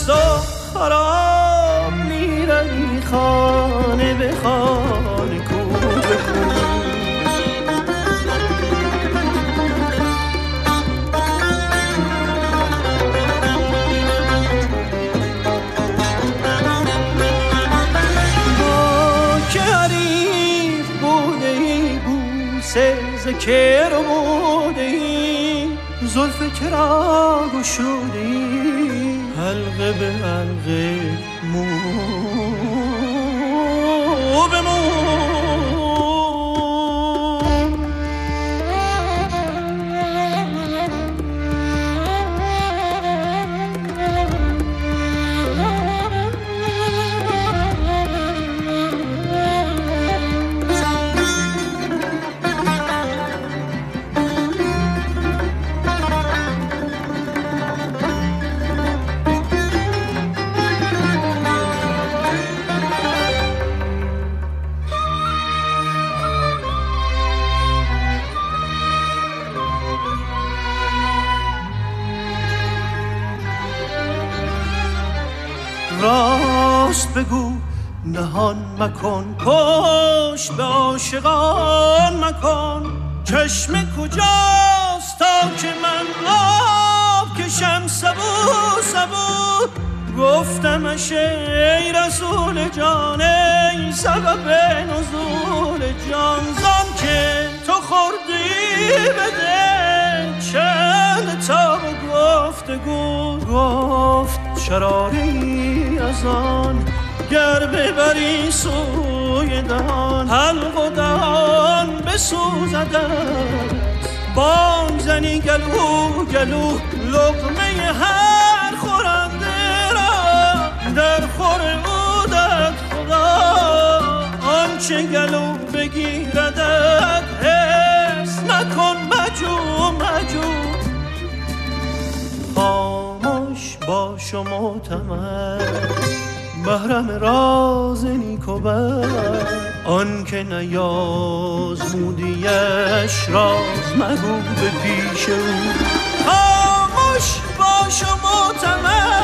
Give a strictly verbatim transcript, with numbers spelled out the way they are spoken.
است و خراب میروی خانه به خانه کو به کو. که رو بوده ای زلف که را گشوده ای حلقه به حلقه مو به مو. راست بگو نهان مکن پشت به عاشقان مکن. چشم کجاست تا که من آب کشم سبو سبو. گفتمش ای رسول جان ای سبب نزول جان زان که تو خوردی بده چند تا گفتگو. گفت شراری از آن گر ببری سوی دهان حلق و دهان بسوزدت. بانگ زنی گلو گلو لقمه هر خورنده را در خور او داد خدا. آنچه گلو بگیردت حس نکن مجو مجو. خاموش باش و معتمد محرم راز نیک و بد. آن که نیازمودیش راز مگو به پیش او. خاموش باش و معتمد